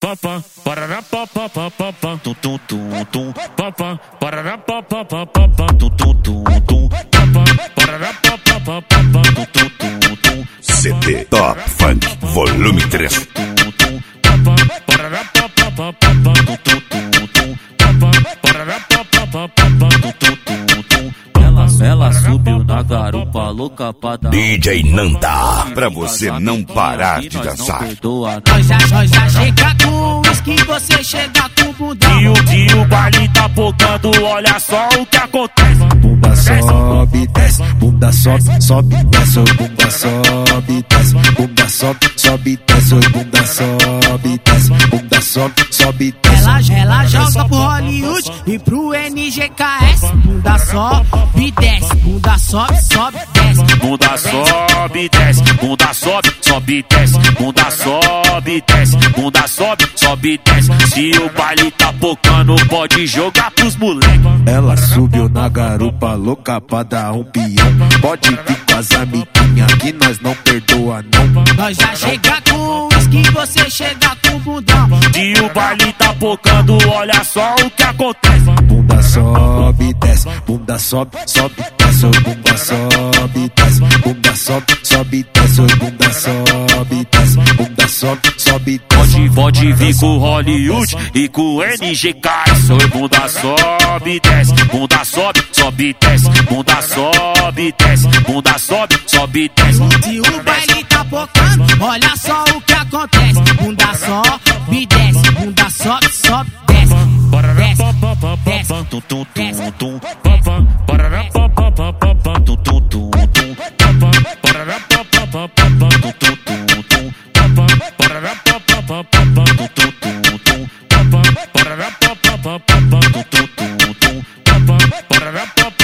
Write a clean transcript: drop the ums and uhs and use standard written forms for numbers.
Papá, parará, papá, papá, tum, tum, tum, tum. Papá, parará, papá, papá, tum, tum, tum, tum. Papá, parará, papá, papá, tum, tum, tum, tum. CD Top Funk Volume 3. Papá, parará, papá, papá, tum, tum, tum, tum. Papá, parará, papá, papá, tum, tum, tum, tum. Ela subiu na garupa louca pra dar DJ Nanda, pra você não parar de dançar. Nós já chega com uísque, você chega com bundão. E o baile tá pocando, olha só o que acontece. Bunda sobe, desce, bunda sobe, sobe, desce, oi, bunda sobe, desce, bunda sobe, sobe, desce, oi, bunda sobe, desce, bunda sobe, sobe, desce. Ela joga pro Hollywood e pro NGKS. Bunda sobe, desce, bunda sobe, sobe, desce. Bunda sobe, desce, bunda sobe, sobe, desce. Bunda sobe, desce, bunda sobe, sobe, desce. Se o baile tá pocando, pode jogar pros moleque. Ela subiu na garupa louca pra dar um peão. Pode vir com as amiguinhas que nós não perdoa não. Nós já chega com uísque, você chega com bundão. E o baile tá pocando, olha só o que acontece. Bunda sobe, desce, bunda sobe, sobe, desce, oi, bunda sobe, desce, bunda sobe, sobe, desce, oi, bunda sobe, desce, bunda sobe, sobe, desce. Pode vir com Hollywood e com NGKS. Oi, bunda sobe, desce, bunda sobe, sobe, desce, bunda sobe, desce, bunda sobe, sobe, desce. E o baile tá pocando, olha só o que acontece. Bunda sobe, desce, bunda sobe, sobe, desce. Desce, desce, tum, tum, tum, tum. Papá, parará, papá, papá, tum, tum, tum, tum. Papá, parará, papá, papá, tum, tum, tum, tum. Papá, parará, papá, papá, tum, tum, tum, tum. Papá, parará, papá, papá, tum, tum, tum, tum. Papá, parará, papá.